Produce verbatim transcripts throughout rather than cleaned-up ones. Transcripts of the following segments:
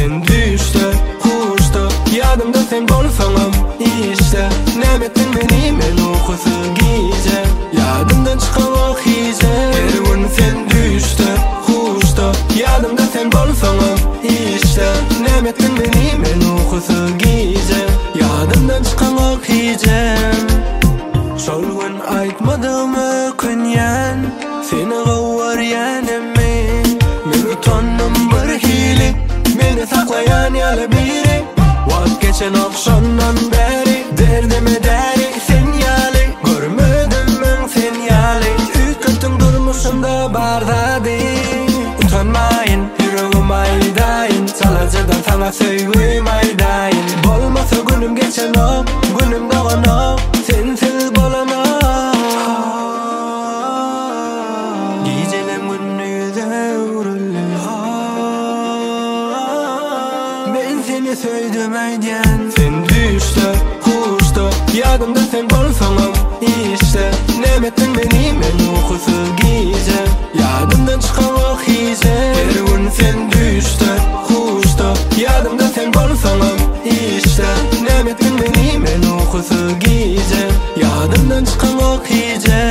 sen düşte, kuşta, yadımda sen bolsaňam işte. Nämetden meni men okusu gize, yadımdan çıkan o hize. Her gün sen düşte, kuşta, yadımda sen bolsaňam işte. Nämetden meni men okusu gize, yadımdan çıkan o hize. Şol gün aýtmadym ökünýän, seni gowwarýanemy. Men utandym bir hili, meni saklayan ýaly biri. Wagt geçen akşamdan beri, derdime deri sen ýaly. Görmedim men sen ýaly, üýtgüň durmuşymda bardady. Utanmaýyn, ýüregim aýdaýyn, salajadan sana söýgüm aýdaýyn. Bolmasa günüm geçenok, günüm doganok, sensiz bolanok. Gijelem günnüýde uruly, men seni söýdüm aýdýan. Sen düşde, kuşda, yadımda sen bolsaňam işte. Nämetden meni men okusu gize, yadımdan çıkan o hize. Her gün sen düşde, kuşda, yadımda sen bolsaňam işte. Nämetden meni men okusu gize, yadımdan çıkan o hize.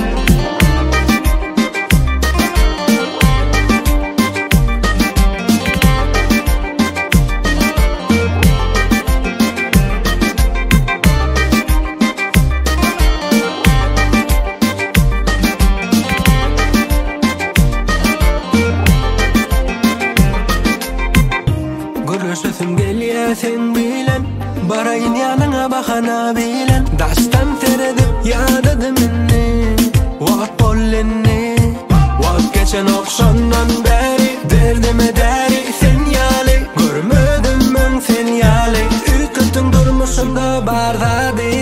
Görüşesim gelýär sen bilen, baraýyn ýanyňa bahana bilen. Daşdan teredip ýadady meni, wagt bollenni. Wagt geçen akşamdan beri, derdime deri sen ýaly. Görmedim men sen ýaly, üýtgüň durmuşymda bardady.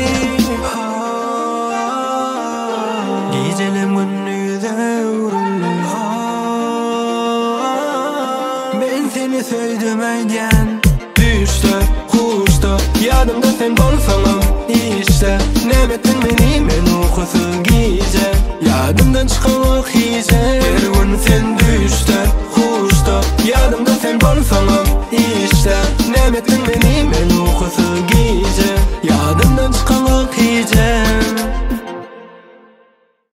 Gijelem günnüýde uruly, men seni söýdüm aýdýan. Düşde, kuşda, yadımda sen bolsaňam işte. Nämetden meni men okusu gize, yadımdan çıkan o hize. Her gün sen düşde, kuşda, yadımda sen bolsaňam işte. Nämetden meni men okusu gize, yadımdan çıkan o hize.